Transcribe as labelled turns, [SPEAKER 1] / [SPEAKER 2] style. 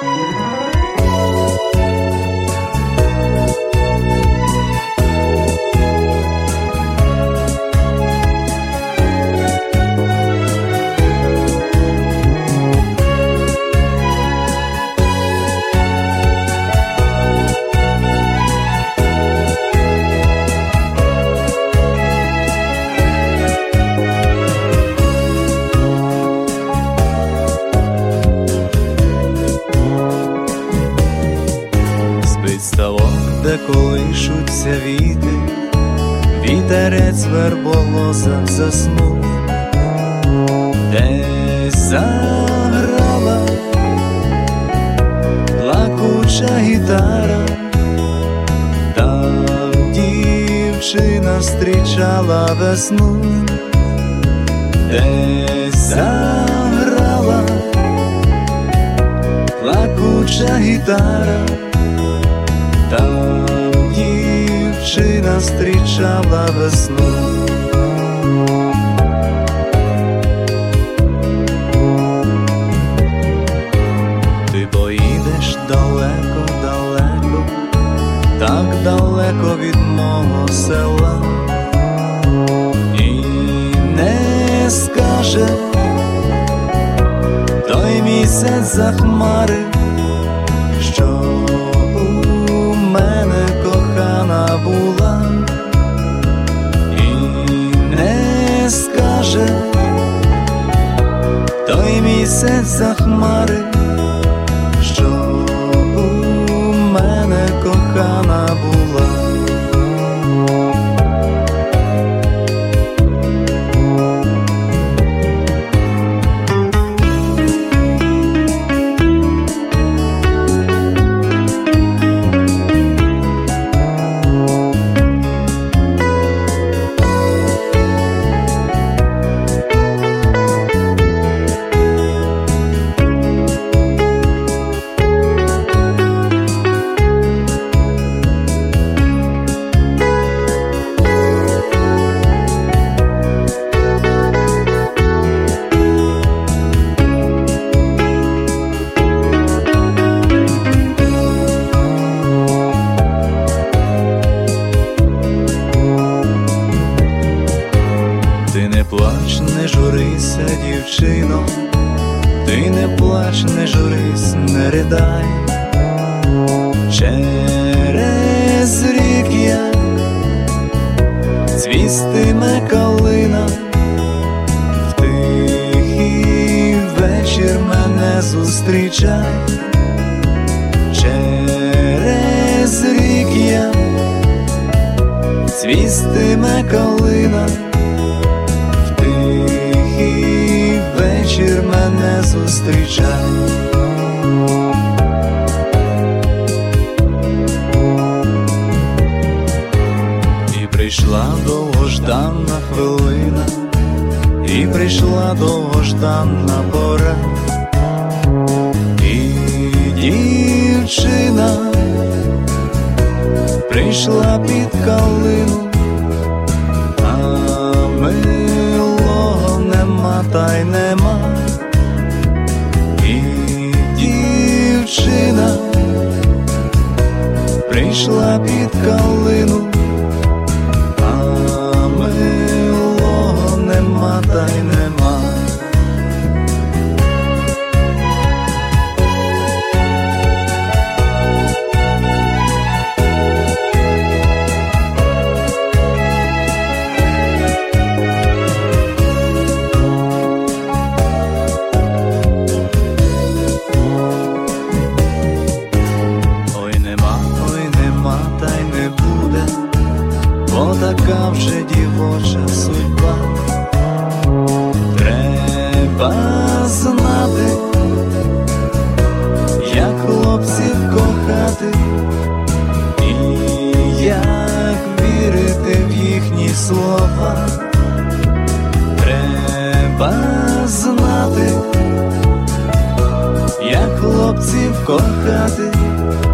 [SPEAKER 1] Ставок, де колишуться віти, вітерець верболоза заснув, десь заграла плакуча гітара, там дівчина зустрічала весну, десь заграла плакуча гітара, там дівчина зустрічала весну. Ти поїдеш далеко-далеко, так далеко від мого села, і не скаже той місяць за хмари, що у мене кохана була, і не скаже той місяць за хмари, що у мене кохана була. Ти не плач, не журися, дівчино, ти не плач, не журись, не ридай. Через рік як цвістиме калина, в тихий вечір мене зустрічай. Через рік як цвістиме калина, тихий вечір мене зустрічай. І прийшла довгожданна хвилина, і прийшла довгожданна пора, і дівчина прийшла під калину, а милого нема та й нема. І дівчина прийшла під калину, а милого нема та й нема. Така вже дівоча судьба. Треба знати, як хлопців кохати, і як вірити в їхні слова. Треба знати, як хлопців кохати,